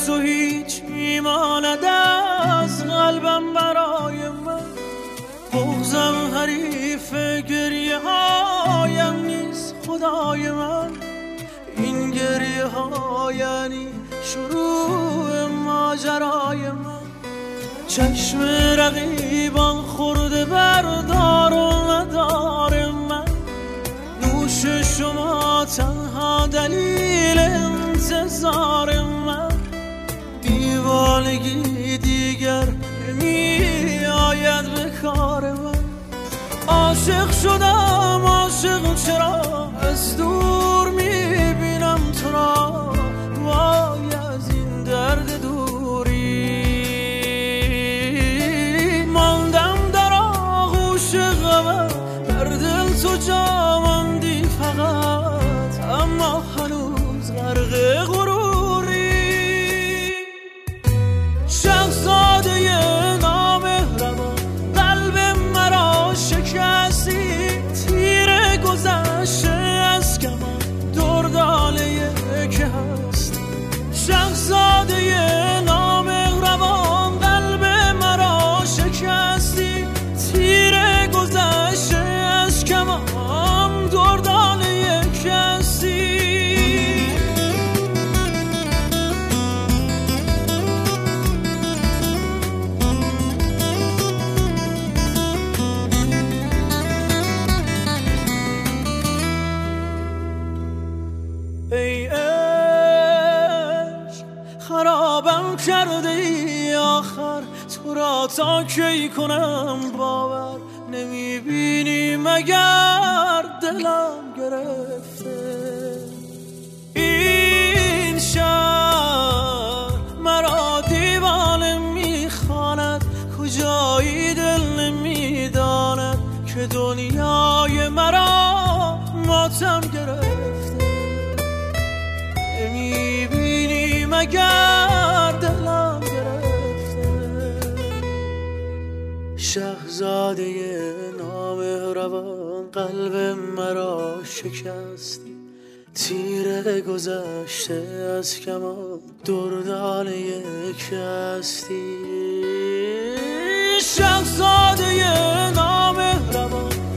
تو هیچ میماند از قلبم برای من. بغضم حریف گریه هایم نیست خدای من. این گریه ها یعنی شروع ماجرای من. چشم رقیبان خورده بردار و مدار من. نوش شما تنها دلیل انتظار من. دیوانگی دیگر نمی آید به کار من. عاشق شدم عاشق چرا از دور میبینم تو را. وای از این درد دوری ماندم در آغوش غمت. بر دل تو جا ماندی فقط اما هنوز غرق غروری. شهزاده نامهربان قلب مرا شکستی. تیر گذشته از کمان دردانه که هستی. شهزاده نامهربان قلب مرا شکستی. تیر گذشته از کمان دردانه که هستی. ای عشق خرابم کرده ای آخر. تو را تا کی کنم باور. نمیبینی مگر دلم گرفته. این شهر مرا دیوانه میخواند. کجایی دل نمیداند که دنیای مرا ماتم گرفته. نمیبینی مگر دلم گرفته. شهزاده نامهربان قلب مرا شکستی. تیر گذشته از کمان دردانه یک هستی. شهزاده نامهربان